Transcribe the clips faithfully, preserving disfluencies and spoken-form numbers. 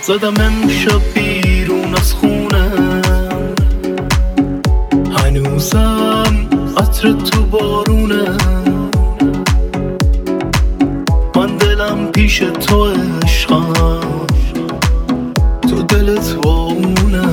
زدم امشب بیرون از خونه، هنوزم عطر تو بارونه. من دلم پیش تو عشقم، تو دلت با اونه.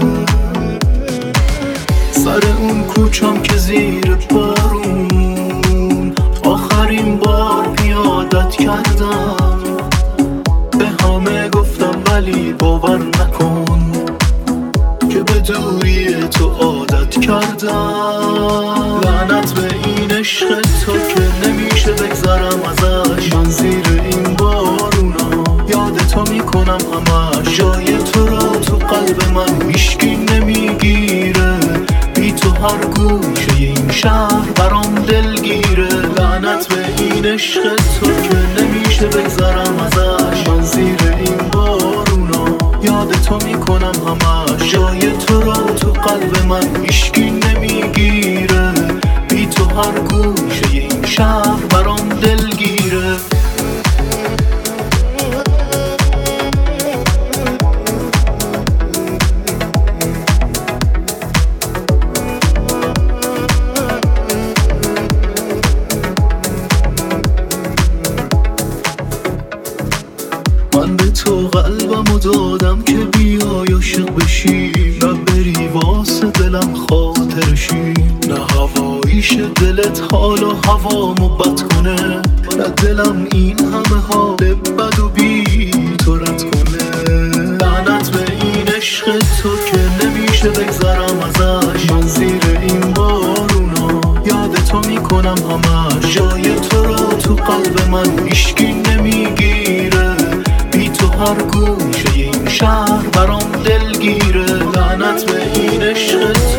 سر اون کوچم که زیر بارون آخرین بار پیادت کردم. به همه گفتم ولی باور نکن که به دوری تو عادت کردم. لعنت به این عشق تو که نمیشه بگذرم ازش. من زیر این بارونا یاد تو میکنم همش. جای تو رو تو قلب من هیچکی نمیگیره، بی تو هر گوشه این شهر برام دلگیره. لعنت به این عشق تو که نمیشه بگذرم ازش. من زیر این بارونا یاد تو میکنم همش. جای تو رو تو قلب من هیچکی نمیگیره، بی تو هر گوشه این شهر برام دلگیره. من به تو قلبمو دادم که بیای عاشق بشی، نه بری واسه دلم خاطرشی. نه هواییش دلت حال و هوامو بد کنه، نه دلم این همه حال بد و بی تو رد کنه. لعنت به این عشق تو که نمیشه بگذرم ازش. من زیر این بارونا یاد تو میکنم همش. جای تو رو تو قلب من هیچکی نمیگیره، بی تو هر گوشه این شهر برام دلگیره. لعنت به این عشق تو